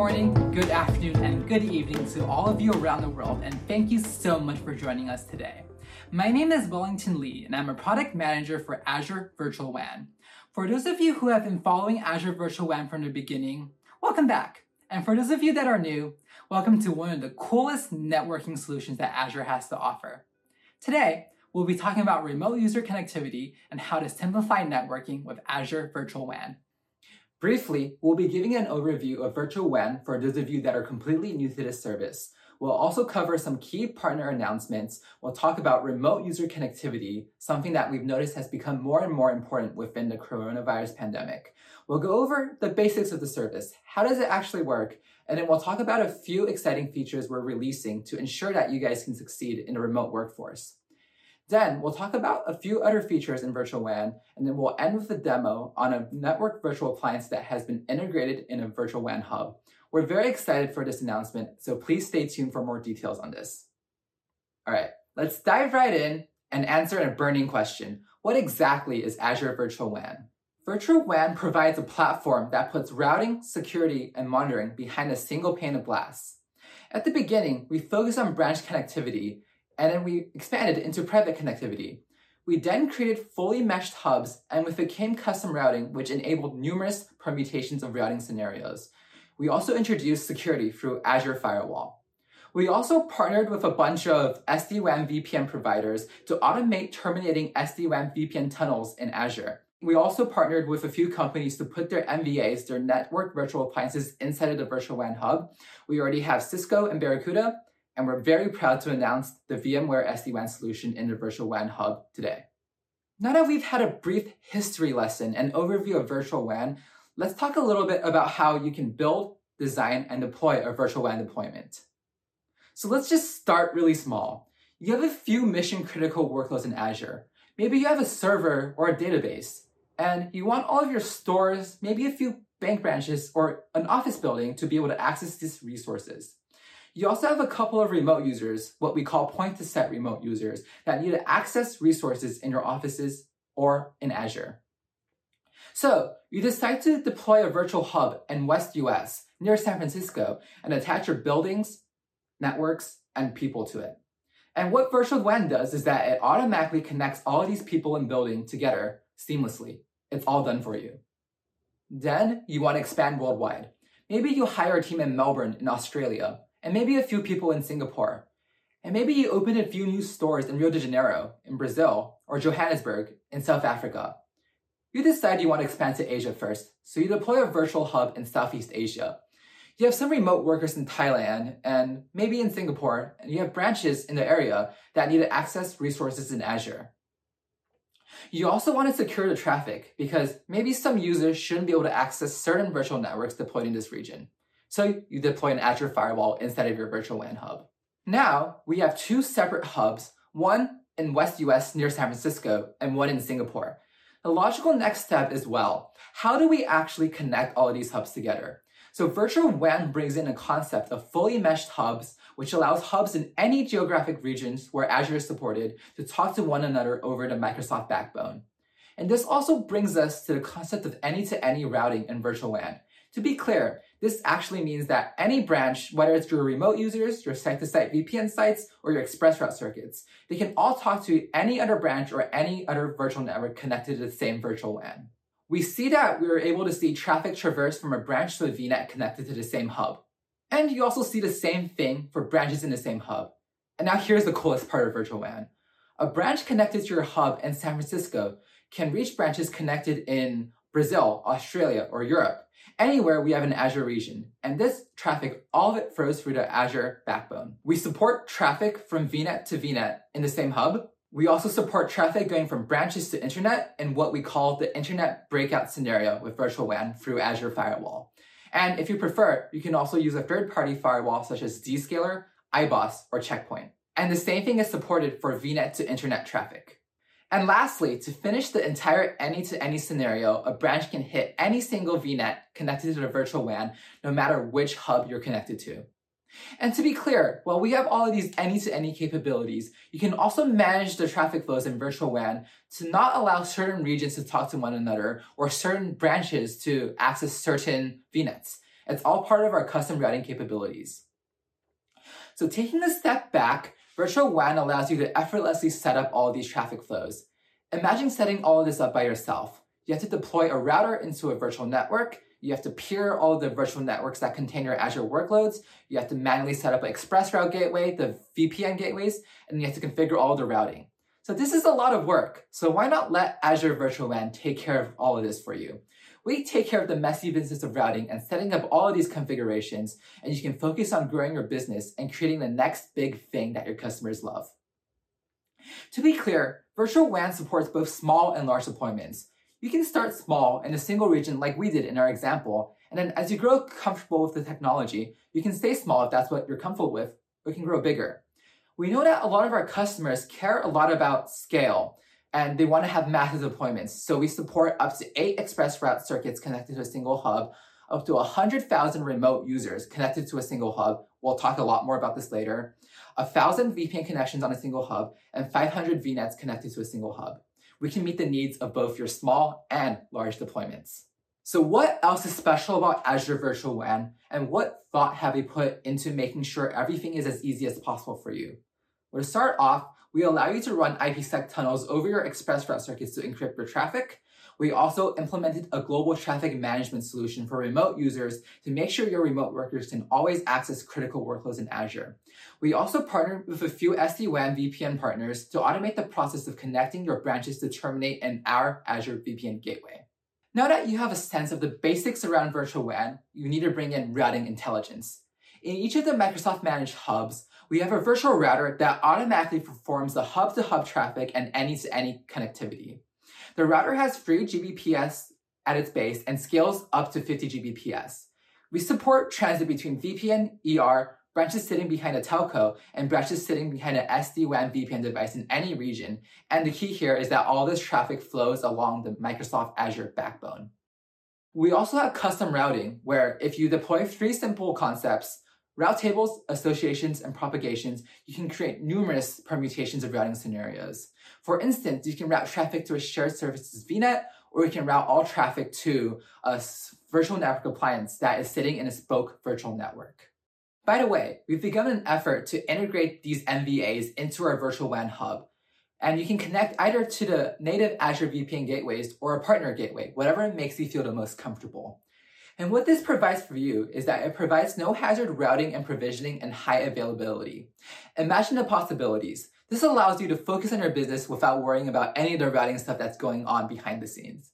morning, good afternoon, and good evening to all of you around the world, and thank you so much for joining us today. My name is Wellington Lee, and I'm a product manager for Azure Virtual WAN. For those of you who have been following Azure Virtual WAN from the beginning, welcome back. And for those of you that are new, welcome to one of the coolest networking solutions that Azure has to offer. Today, we'll be talking about remote user connectivity and how to simplify networking with Azure Virtual WAN. Briefly, we'll be giving an overview of Virtual WAN for those of you that are completely new to this service. We'll also cover some key partner announcements. We'll talk about remote user connectivity, something that we've noticed has become more and more important within the coronavirus pandemic. We'll go over the basics of the service. How does it actually work? And then we'll talk about a few exciting features we're releasing to ensure that you guys can succeed in a remote workforce. Then we'll talk about a few other features in Virtual WAN, and then we'll end with a demo on a network virtual appliance that has been integrated in a Virtual WAN hub. We're very excited for this announcement, so please stay tuned for more details on this. All right, let's dive right in and answer a burning question. What exactly is Azure Virtual WAN? Virtual WAN provides a platform that puts routing, security, and monitoring behind a single pane of glass. At the beginning, we focused on branch connectivity, and then we expanded into private connectivity. We then created fully meshed hubs, and with became custom routing, which enabled numerous permutations of routing scenarios. We also introduced security through Azure Firewall. We also partnered with a bunch of SD-WAN VPN providers to automate terminating SD-WAN VPN tunnels in Azure. We also partnered with a few companies to put their NVAs, their network virtual appliances, inside of the Virtual WAN hub. We already have Cisco and Barracuda, and we're very proud to announce the VMware SD-WAN solution in the Virtual WAN hub today. Now that we've had a brief history lesson and overview of Virtual WAN, let's talk a little bit about how you can build, design, and deploy a Virtual WAN deployment. So let's just start really small. You have a few mission-critical workloads in Azure. Maybe you have a server or a database, and you want all of your stores, maybe a few bank branches, or an office building to be able to access these resources. You also have a couple of remote users, what we call point-to-set remote users, that need to access resources in your offices or in Azure. So you decide to deploy a virtual hub in West US near San Francisco and attach your buildings, networks, and people to it. And what Virtual WAN does is that it automatically connects all of these people and building together seamlessly. It's all done for you. Then you want to expand worldwide. Maybe you hire a team in Melbourne in Australia, and maybe a few people in Singapore. And maybe you open a few new stores in Rio de Janeiro, in Brazil, or Johannesburg, in South Africa. You decide you want to expand to Asia first, so you deploy a virtual hub in Southeast Asia. You have some remote workers in Thailand, and maybe in Singapore, and you have branches in the area that need to access resources in Azure. You also want to secure the traffic, because maybe some users shouldn't be able to access certain virtual networks deployed in this region. So you deploy an Azure Firewall inside of your Virtual WAN hub. Now, we have two separate hubs, one in West US near San Francisco and one in Singapore. The logical next step is, well, how do we actually connect all of these hubs together? So Virtual WAN brings in a concept of fully meshed hubs, which allows hubs in any geographic regions where Azure is supported to talk to one another over the Microsoft backbone. And this also brings us to the concept of any-to-any routing in Virtual WAN. To be clear, this actually means that any branch, whether it's your remote users, your site-to-site VPN sites, or your ExpressRoute circuits, they can all talk to any other branch or any other virtual network connected to the same Virtual WAN. We see that we are able to see traffic traverse from a branch to a VNet connected to the same hub. And you also see the same thing for branches in the same hub. And now here's the coolest part of Virtual WAN. A branch connected to your hub in San Francisco can reach branches connected in Brazil, Australia, or Europe, anywhere we have an Azure region. And this traffic, all of it flows through the Azure backbone. We support traffic from VNet to VNet in the same hub. We also support traffic going from branches to internet in what we call the internet breakout scenario with Virtual WAN through Azure Firewall. And if you prefer, you can also use a third-party firewall such as Zscaler, iBoss, or Checkpoint. And the same thing is supported for VNet to internet traffic. And lastly, to finish the entire any-to-any scenario, a branch can hit any single VNet connected to the Virtual WAN, no matter which hub you're connected to. And to be clear, while we have all of these any-to-any capabilities, you can also manage the traffic flows in Virtual WAN to not allow certain regions to talk to one another or certain branches to access certain VNets. It's all part of our custom routing capabilities. So taking a step back, Virtual WAN allows you to effortlessly set up all of these traffic flows. Imagine setting all of this up by yourself. You have to deploy a router into a virtual network. You have to peer all of the virtual networks that contain your Azure workloads. You have to manually set up an ExpressRoute gateway, the VPN gateways, and you have to configure all of the routing. So this is a lot of work. So why not let Azure Virtual WAN take care of all of this for you? We take care of the messy business of routing and setting up all of these configurations, and you can focus on growing your business and creating the next big thing that your customers love. To be clear, Virtual WAN supports both small and large deployments. You can start small in a single region like we did in our example, and then as you grow comfortable with the technology, you can stay small if that's what you're comfortable with, or you can grow bigger. We know that a lot of our customers care a lot about scale, and they want to have massive deployments. So we support up to 8 ExpressRoute circuits connected to a single hub, up to 100,000 remote users connected to a single hub. We'll talk a lot more about this later. 1,000 VPN connections on a single hub, and 500 VNets connected to a single hub. We can meet the needs of both your small and large deployments. So what else is special about Azure Virtual WAN, and what thought have we put into making sure everything is as easy as possible for you? Well, to start off, we allow you to run IPsec tunnels over your ExpressRoute circuits to encrypt your traffic. We also implemented a global traffic management solution for remote users to make sure your remote workers can always access critical workloads in Azure. We also partnered with a few SD-WAN VPN partners to automate the process of connecting your branches to terminate in our Azure VPN gateway. Now that you have a sense of the basics around Virtual WAN, you need to bring in routing intelligence. In each of the Microsoft managed hubs, we have a virtual router that automatically performs the hub-to-hub traffic and any-to-any connectivity. The router has 3 Gbps at its base and scales up to 50 Gbps. We support transit between VPN, ER, branches sitting behind a telco, and branches sitting behind an SD-WAN VPN device in any region. And the key here is that all this traffic flows along the Microsoft Azure backbone. We also have custom routing, where if you deploy 3 simple concepts, route tables, associations, and propagations, you can create numerous permutations of routing scenarios. For instance, you can route traffic to a shared services VNet, or you can route all traffic to a virtual network appliance that is sitting in a spoke virtual network. By the way, we've begun an effort to integrate these MVAs into our Virtual WAN hub, and you can connect either to the native Azure VPN gateways or a partner gateway, whatever makes you feel the most comfortable. And what this provides for you is that it provides no hazard routing and provisioning and high availability. Imagine the possibilities. This allows you to focus on your business without worrying about any of the routing stuff that's going on behind the scenes.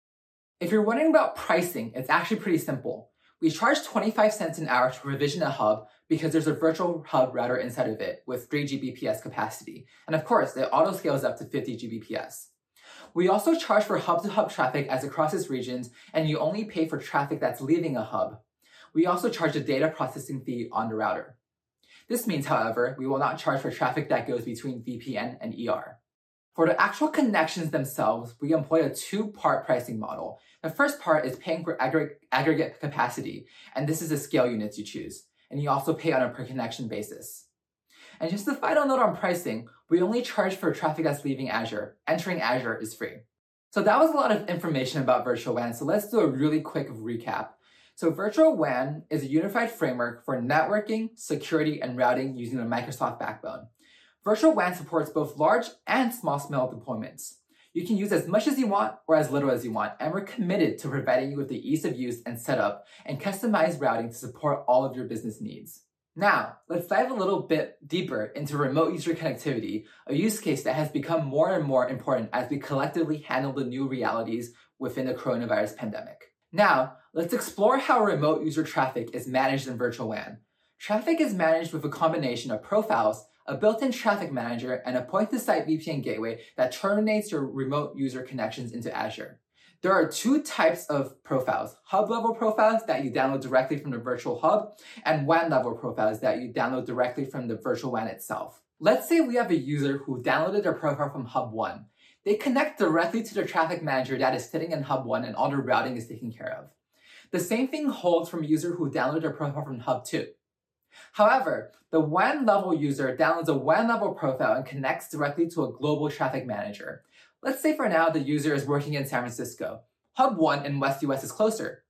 If you're wondering about pricing, it's actually pretty simple. We charge 25 cents an hour to provision a hub because there's a virtual hub router inside of it with 3 Gbps capacity. And of course, it auto scales up to 50 Gbps. We also charge for hub-to-hub traffic as it crosses regions, and you only pay for traffic that's leaving a hub. We also charge a data processing fee on the router. This means, however, we will not charge for traffic that goes between VPN and ER. For the actual connections themselves, we employ a 2-part pricing model. The first part is paying for aggregate capacity, and this is the scale units you choose. And you also pay on a per connection basis. And just a final note on pricing, we only charge for traffic that's leaving Azure. Entering Azure is free. So that was a lot of information about Virtual WAN, so let's do a really quick recap. So Virtual WAN is a unified framework for networking, security, and routing using the Microsoft backbone. Virtual WAN supports both large and small-scale deployments. You can use as much as you want or as little as you want, and we're committed to providing you with the ease of use and setup and customized routing to support all of your business needs. Now, let's dive a little bit deeper into remote user connectivity, a use case that has become more and more important as we collectively handle the new realities within the coronavirus pandemic. Now, let's explore how remote user traffic is managed in Virtual WAN. Traffic is managed with a combination of profiles, a built-in traffic manager, and a point-to-site VPN gateway that terminates your remote user connections into Azure. There are 2 types of profiles, hub-level profiles that you download directly from the virtual hub, and WAN-level profiles that you download directly from the virtual WAN itself. Let's say we have a user who downloaded their profile from Hub 1. They connect directly to the traffic manager that is sitting in Hub 1 and all the routing is taken care of. The same thing holds from a user who downloaded their profile from Hub 2. However, the WAN-level user downloads a WAN-level profile and connects directly to a global traffic manager. Let's say for now the user is working in San Francisco. Hub 1 in West US is closer,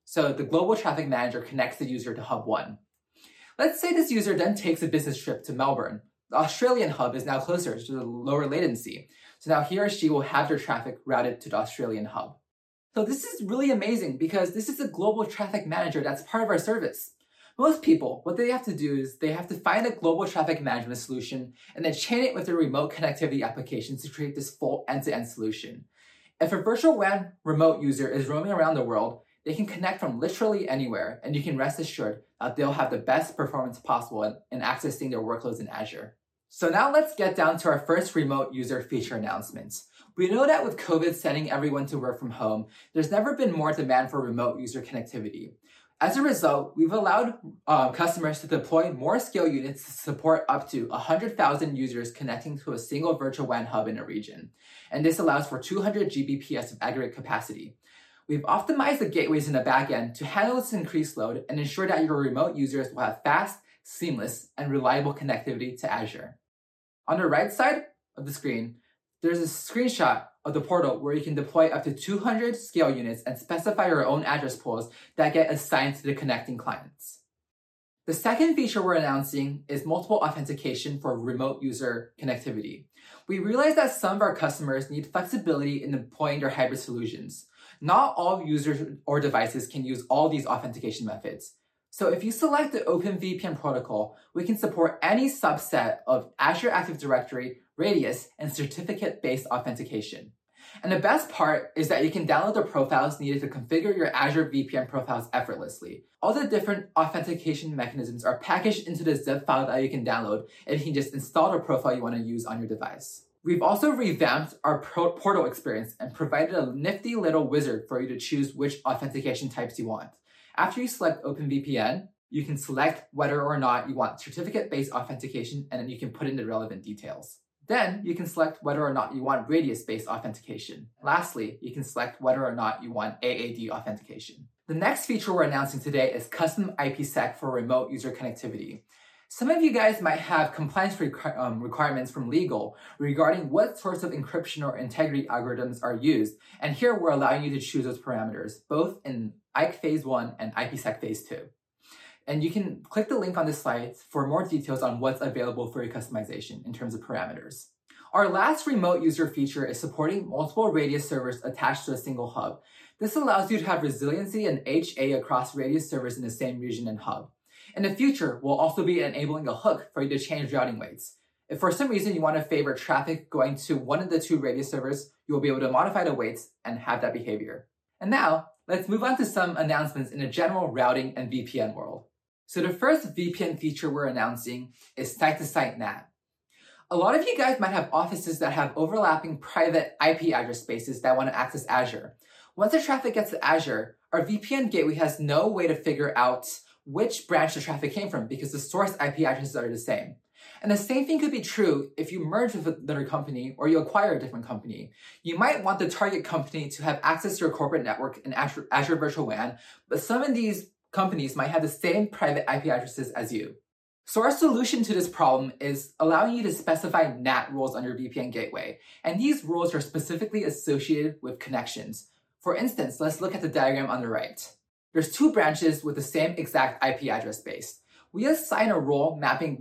So the global traffic manager connects the user to hub 1. Let's say this user then takes a business trip to Melbourne. The Australian hub is now closer to the lower latency. So now he or she will have their traffic routed to the Australian hub. So this is really amazing because this is a global traffic manager that's part of our service. Most people, what they have to do is they have to find a global traffic management solution and then chain it with their remote connectivity applications to create this full end-to-end solution. If a virtual WAN remote user is roaming around the world, they can connect from literally anywhere, and you can rest assured that they'll have the best performance possible in accessing their workloads in Azure. So now let's get down to our first remote user feature announcements. We know that with COVID sending everyone to work from home, there's never been more demand for remote user connectivity. As a result, we've allowed customers to deploy more scale units to support up to 100,000 users connecting to a single virtual WAN hub in a region. And this allows for 200 Gbps of aggregate capacity. We've optimized the gateways in the backend to handle this increased load and ensure that your remote users will have fast, seamless, and reliable connectivity to Azure. On the right side of the screen, there's a screenshot of the portal where you can deploy up to 200 scale units and specify your own address pools that get assigned to the connecting clients. The second feature we're announcing is multiple authentication for remote user connectivity. We realize that some of our customers need flexibility in deploying their hybrid solutions. Not all users or devices can use all these authentication methods. So if you select the OpenVPN protocol, we can support any subset of Azure Active Directory, Radius, and certificate-based authentication. And the best part is that you can download the profiles needed to configure your Azure VPN profiles effortlessly. All the different authentication mechanisms are packaged into the zip file that you can download, and you can just install the profile you want to use on your device. We've also revamped our portal experience and provided a nifty little wizard for you to choose which authentication types you want. After you select OpenVPN, you can select whether or not you want certificate-based authentication, and then you can put in the relevant details. Then you can select whether or not you want Radius-based authentication. Lastly, you can select whether or not you want AAD authentication. The next feature we're announcing today is custom IPsec for remote user connectivity. Some of you guys might have compliance requirements from legal regarding what sorts of encryption or integrity algorithms are used, and here we're allowing you to choose those parameters, both in IKE Phase 1 and IPsec Phase 2. And you can click the link on this slide for more details on what's available for your customization in terms of parameters. Our last remote user feature is supporting multiple Radius servers attached to a single hub. This allows you to have resiliency and HA across Radius servers in the same region and hub. In the future, we'll also be enabling a hook for you to change routing weights. If for some reason you want to favor traffic going to one of the two Radius servers, you will be able to modify the weights and have that behavior. And now, let's move on to some announcements in the general routing and VPN world. So the first VPN feature we're announcing is site-to-site NAT. A lot of you guys might have offices that have overlapping private IP address spaces that want to access Azure. Once the traffic gets to Azure, our VPN gateway has no way to figure out which branch the traffic came from because the source IP addresses are the same. And the same thing could be true if you merge with another company or you acquire a different company. You might want the target company to have access to your corporate network in Azure Virtual WAN, but some of these companies might have the same private IP addresses as you. So our solution to this problem is allowing you to specify NAT rules on your VPN gateway. And these rules are specifically associated with connections. For instance, let's look at the diagram on the right. There's two branches with the same exact IP address base. We assign a role mapping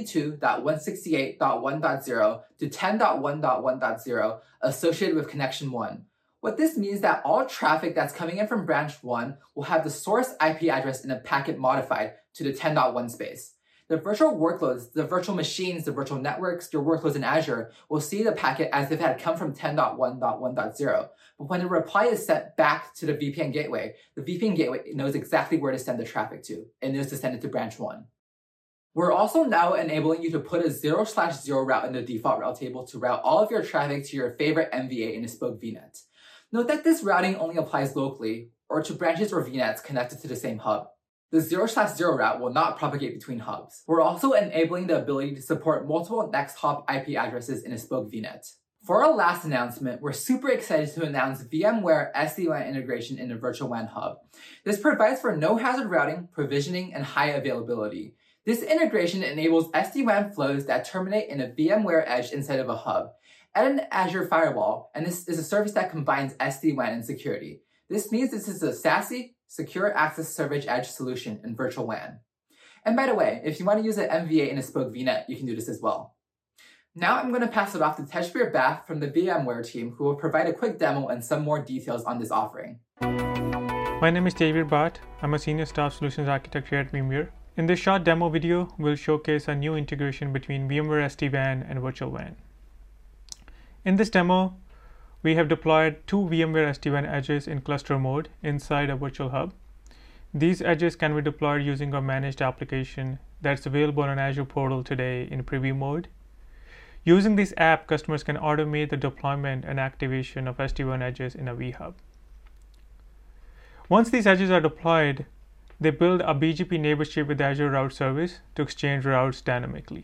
192.168.1.0 to 10.1.1.0 associated with connection 1. What this means that all traffic that's coming in from branch 1 will have the source IP address in a packet modified to the 10.1 space. The virtual workloads, the virtual machines, the virtual networks, your workloads in Azure will see the packet as if it had come from 10.1.1.0. But when the reply is sent back to the VPN gateway knows exactly where to send the traffic to. It knows to send it to branch 1. We're also now enabling you to put a 0/0 route in the default route table to route all of your traffic to your favorite MVA in a spoke VNet. Note that this routing only applies locally or to branches or VNets connected to the same hub. The 0/0 route will not propagate between hubs. We're also enabling the ability to support multiple next hop IP addresses in a spoke VNet. For our last announcement, we're super excited to announce VMware SD-WAN integration in the Virtual WAN hub. This provides for no-hazard routing, provisioning, and high availability. This integration enables SD-WAN flows that terminate in a VMware edge inside of a hub, and an Azure firewall, and this is a service that combines SD-WAN and security. This means this is a SASE, Secure Access Service Edge solution in Virtual WAN. And by the way, if you want to use an MVA in a Spoke VNet, you can do this as well. Now I'm going to pass it off to Tejbir Bath from the VMware team, who will provide a quick demo and some more details on this offering. My name is Tejbir Bath. I'm a Senior Staff Solutions Architect here at VMware. In this short demo video, we'll showcase a new integration between VMware SD-WAN and Virtual WAN. In this demo, we have deployed two VMware SD-WAN edges in cluster mode inside a virtual hub. These edges can be deployed using a managed application that's available on Azure portal today in preview mode. Using this app, customers can automate the deployment and activation of SD-WAN edges in a vHub. Once these edges are deployed, they build a BGP neighborship with Azure Route Service to exchange routes dynamically.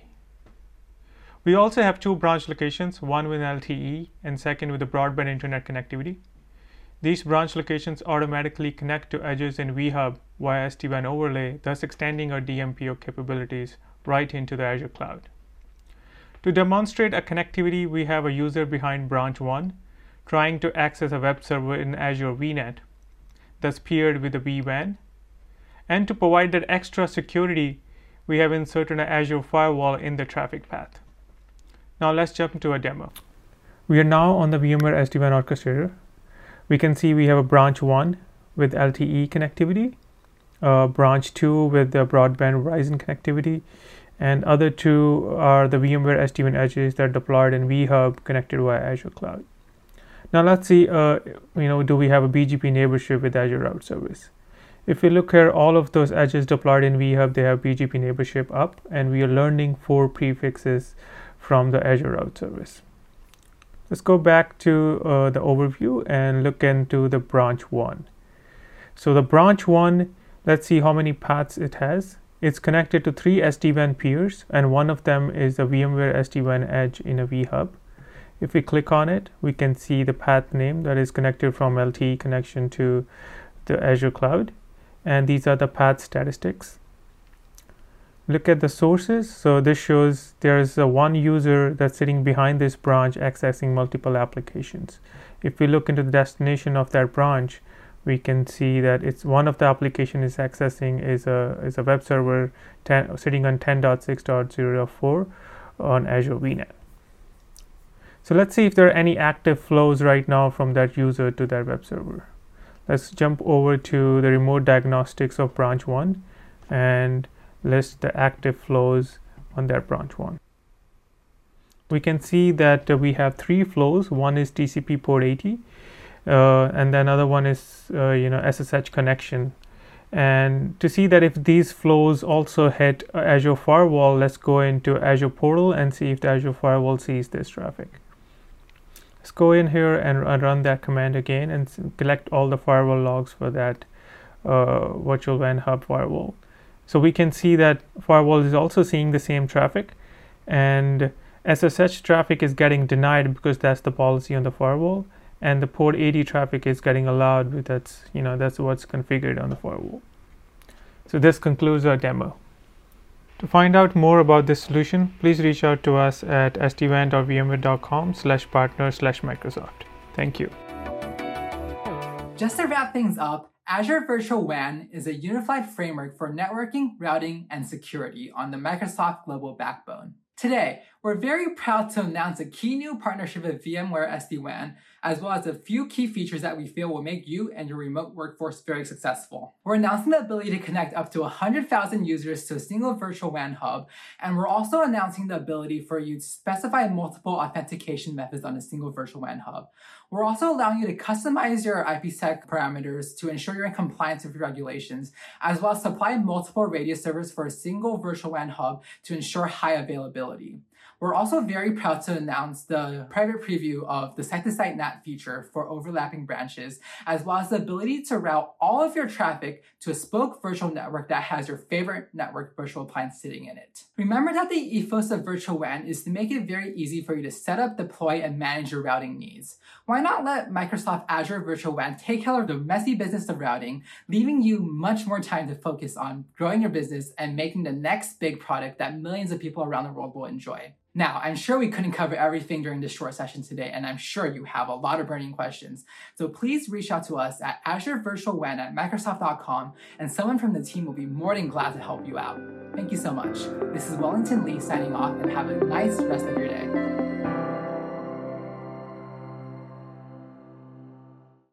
We also have two branch locations, one with LTE and second with the broadband internet connectivity. These branch locations automatically connect to edges in vHub via SD-WAN overlay, thus extending our DMPO capabilities right into the Azure cloud. To demonstrate a connectivity, we have a user behind branch 1 trying to access a web server in Azure VNet that's paired with a vWAN. And to provide that extra security, we have inserted an Azure firewall in the traffic path. Now let's jump into a demo. We are now on the VMware SD-WAN orchestrator. We can see we have a branch 1 with LTE connectivity, branch 2 with the broadband Verizon connectivity, and other two are the VMware SD-WAN edges that are deployed in vHub connected via Azure Cloud. Now let's see, do we have a BGP neighborship with Azure Route Service? If we look here, all of those edges deployed in vHub, they have BGP neighborship up, and we are learning 4 prefixes from the Azure Route Service. Let's go back to the overview and look into the branch 1. So the branch 1, let's see how many paths it has. It's connected to 3 SD-WAN peers, and one of them is the VMware SD-WAN edge in a vHub. If we click on it, we can see the path name that is connected from LTE connection to the Azure cloud, and these are the path statistics. Look at the sources. So this shows there's one user that's sitting behind this branch accessing multiple applications. If we look into the destination of that branch, we can see that it's one of the application is accessing is a web server sitting on 10.6.0.4 on Azure VNet. So let's see if there are any active flows right now from that user to that web server. Let's jump over to the remote diagnostics of branch 1 and list the active flows on that branch 1. We can see that we have 3 flows. One is TCP port 80, and then another one is SSH connection. And to see that if these flows also hit Azure Firewall, let's go into Azure Portal and see if the Azure Firewall sees this traffic. Let's go in here and run that command again and collect all the firewall logs for that virtual WAN hub firewall. So we can see that firewall is also seeing the same traffic, and SSH traffic is getting denied because that's the policy on the firewall, and the port 80 traffic is getting allowed because that's what's configured on the firewall. So this concludes our demo. To find out more about this solution, please reach out to us at sdwan.vmware.com/partner/Microsoft. Thank you. Just to wrap things up, Azure Virtual WAN is a unified framework for networking, routing, and security on the Microsoft Global Backbone. Today, we're very proud to announce a key new partnership with VMware SD-WAN, as well as a few key features that we feel will make you and your remote workforce very successful. We're announcing the ability to connect up to 100,000 users to a single virtual WAN hub, and we're also announcing the ability for you to specify multiple authentication methods on a single virtual WAN hub. We're also allowing you to customize your IPsec parameters to ensure you're in compliance with regulations, as well as supply multiple radius servers for a single virtual WAN hub to ensure high availability. We're also very proud to announce the private preview of the site-to-site NAT feature for overlapping branches, as well as the ability to route all of your traffic to a Spoke virtual network that has your favorite network virtual appliance sitting in it. Remember that the ethos of Virtual WAN is to make it very easy for you to set up, deploy, and manage your routing needs. Why not let Microsoft Azure Virtual WAN take care of the messy business of routing, leaving you much more time to focus on growing your business and making the next big product that millions of people around the world will enjoy? Now, I'm sure we couldn't cover everything during this short session today, and I'm sure you have a lot of burning questions. So please reach out to us at azurevirtualwan@microsoft.com, and someone from the team will be more than glad to help you out. Thank you so much. This is Wellington Lee signing off, and have a nice rest of your day.